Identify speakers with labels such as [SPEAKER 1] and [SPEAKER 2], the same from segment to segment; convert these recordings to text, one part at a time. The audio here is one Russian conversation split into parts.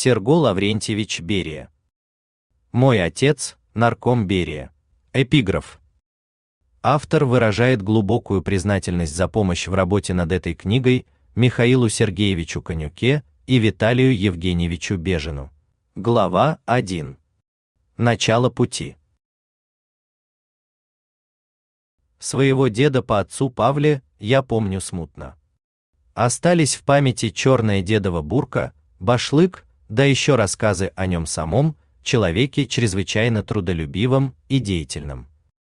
[SPEAKER 1] Серго Лаврентьевич Берия. Мой отец – нарком Берия. Эпиграф. Автор выражает глубокую признательность за помощь в работе над этой книгой Михаилу Сергеевичу Конюке и Виталию Евгеньевичу Бежину. Глава 1. Начало пути. Своего деда по отцу Павле я помню смутно. Остались в памяти черная дедова бурка, башлык, да еще рассказы о нем самом, человеке чрезвычайно трудолюбивом и деятельном.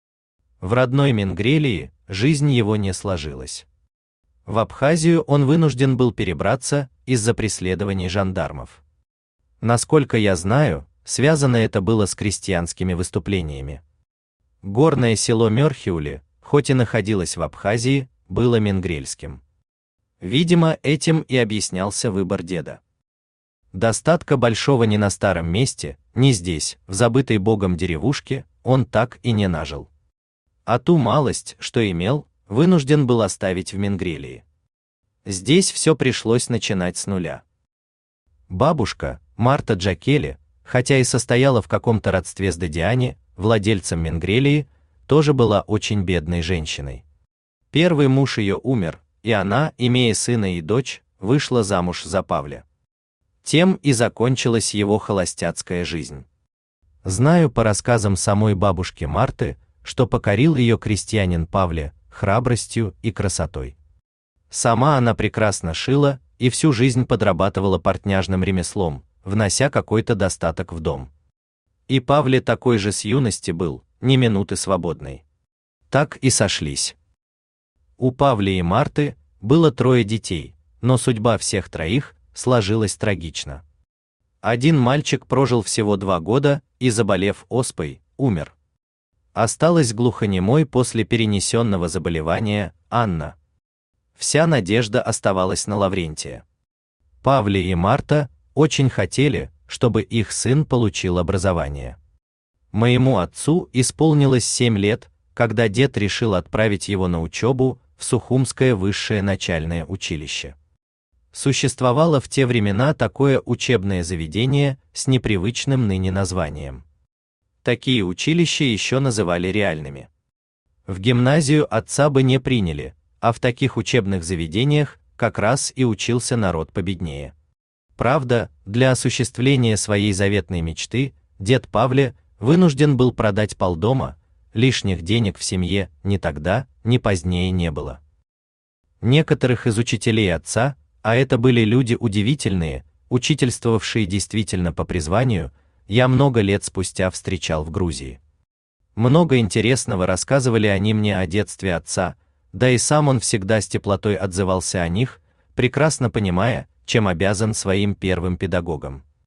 [SPEAKER 1] В родной Мингрелии жизнь его не сложилась. В Абхазию он вынужден был перебраться из-за преследований жандармов. Насколько я знаю, связано это было с крестьянскими выступлениями. Горное село Мёрхиули, хоть и находилось в Абхазии, было мингрельским. Видимо, этим и объяснялся выбор деда. Достатка большого ни на старом месте, ни здесь, в забытой богом деревушке, он так и не нажил. А ту малость, что имел, вынужден был оставить в Мингрелии. Здесь все пришлось начинать с нуля. Бабушка, Марта Джакели, хотя и состояла в каком-то родстве с Додиане, владельцем Мингрелии, тоже была очень бедной женщиной. Первый муж ее умер, и она, имея сына и дочь, вышла замуж за Павля. Тем и закончилась его холостяцкая жизнь. Знаю по рассказам самой бабушки Марты, что покорил ее крестьянин Павле храбростью и красотой. Сама она прекрасно шила и всю жизнь подрабатывала портняжным ремеслом, внося какой-то достаток в дом. И Павле такой же с юности был, ни минуты свободной. Так и сошлись. У Павля и Марты было 3 детей, но судьба всех троих сложилась трагично. Один мальчик прожил всего 2 года и, заболев оспой, умер. Осталась глухонемой после перенесенного заболевания Анна. Вся надежда оставалась на Лаврентия. Павле и Марта очень хотели, чтобы их сын получил образование. Моему отцу исполнилось 7 лет, когда дед решил отправить его на учебу в Сухумское высшее начальное училище. Существовало в те времена такое учебное заведение с непривычным ныне названием. Такие училища еще называли реальными. В гимназию отца бы не приняли, а в таких учебных заведениях как раз и учился народ победнее. Правда, для осуществления своей заветной мечты дед Павле вынужден был продать полдома, лишних денег в семье ни тогда, ни позднее не было. Некоторых из учителей отца, а это были люди удивительные, учительствовавшие действительно по призванию, я много лет спустя встречал в Грузии. Много интересного рассказывали они мне о детстве отца, да и сам он всегда с теплотой отзывался о них, прекрасно понимая, чем обязан своим первым педагогам.